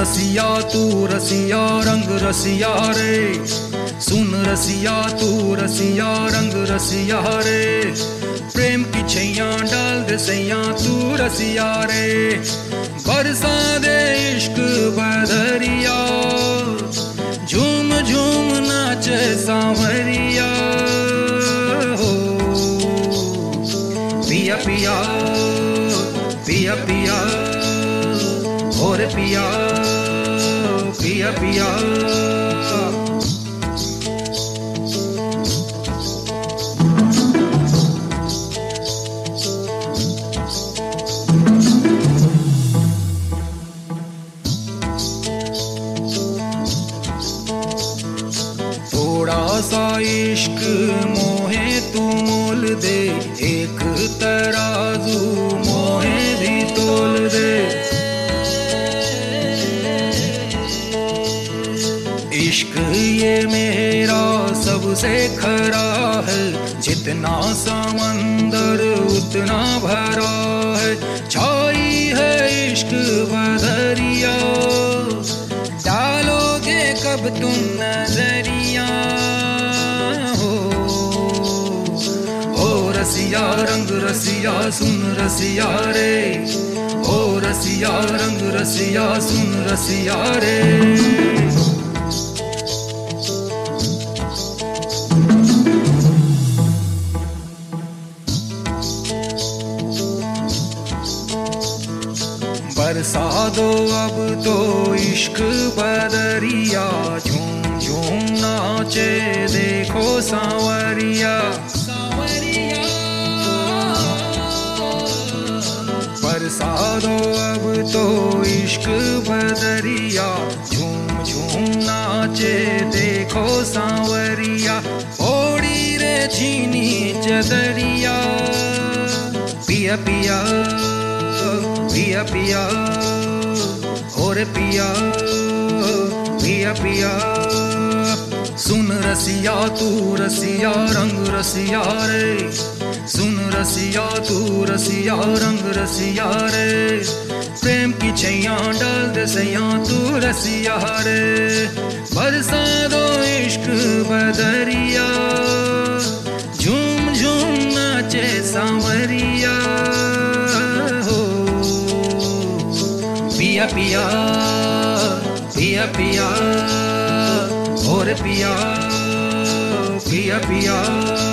रसिया तू रसिया रंग रसिया रे, सुन रसिया तू रसिया रंग रसिया रे, प्रेम की छैया डाल दे सैया तू रसिया रे, बरसा दे इश्क बदरिया, झूम झूम नाचे सांवरिया हो। पिया पिया पिया पिया और पिया पिया पिया। थोड़ा सा इश्क मोहे तू मोल दे, एक तराजू मोहे भी तोल दे। इश्क ये मेरा सबसे खरा है, जितना समंदर उतना भरा है, छाई है इश्क बदरिया, डालोगे कब तुम नजरिया हो। ओ रसिया रंग रसिया सुन रसिया रे, ओ रसिया रंग रसिया सुन रसिया रे। बरसा दो अब तो इश्क बदरिया, झूम झूम नाचे देखो सांवरिया सांवरिया। बरसा दो अब तो इश्क बदरिया, झूम झूम नाचे देखो सांवरिया, ओड़ी रे छीनी चदरिया। पिया पिया पिया पिया और पिया पिया पिया। सुन रसिया तू रसिया रंग रसिया रे, सुन रसिया तू रसिया रंग रसिया रे, प्रेम की छैया डाल दे सैया तू रसिया रे, बरसा दो इश्क बदरिया, झूम झूम नाचे सांवरिया हो। पिया पिया पिया पिया और पिया पिया पिया।